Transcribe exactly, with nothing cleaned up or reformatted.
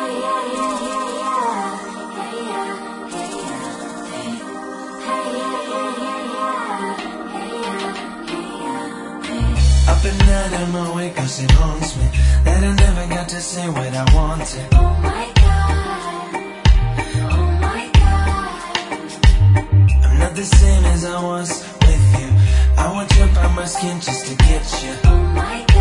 Up at night I'm awake cause it haunts me that I never got to say what I wanted. Oh my God, oh my God. I'm not the same as I was with you. I would jump out my skin just to get you. Oh my God.